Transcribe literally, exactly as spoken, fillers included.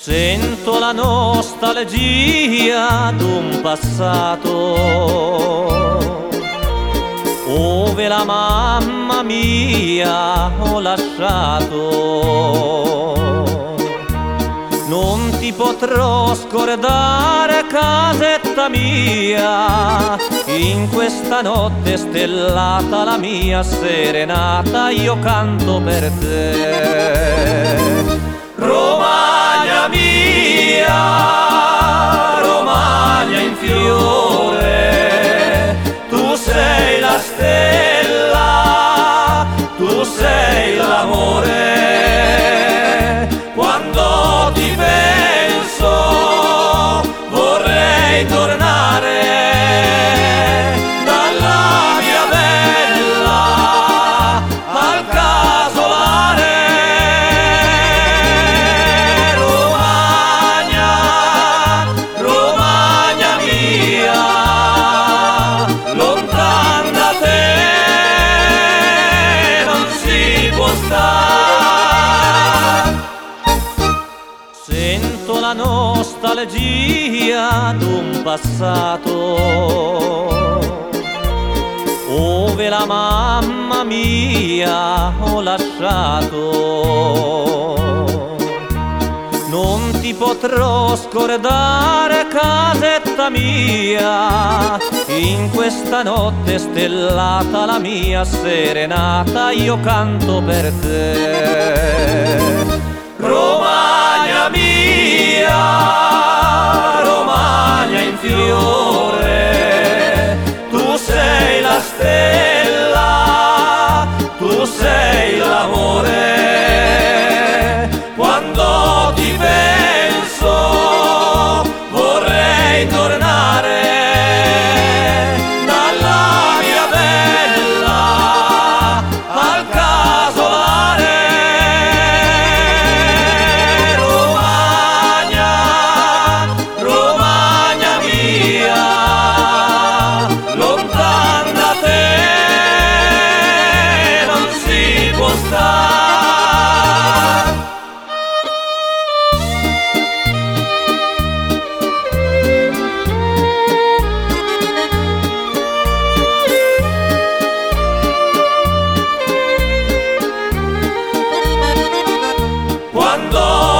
Sento la nostalgia d'un passato, ove la mamma mia ho lasciato. Non ti potrò scordare, casetta mia, in questa notte stellata, la mia serenata io canto per te. Romagna mia, Romagna in fiore, tu sei la stella, tu sei l'amore. Quando ti penso vorrei tornare dalla mia bella al casolare. Sento la nostalgia d'un passato, ove la mamma mia ho lasciato. Non ti potrò scordare, casetta mia, in questa notte stellata, la mia serenata io canto per te. Romagna mia, Romagna in fiore, tu sei la stella, tu sei l'amore. Quando ti penso vorrei tornare dalla mia bella al casolare. Quando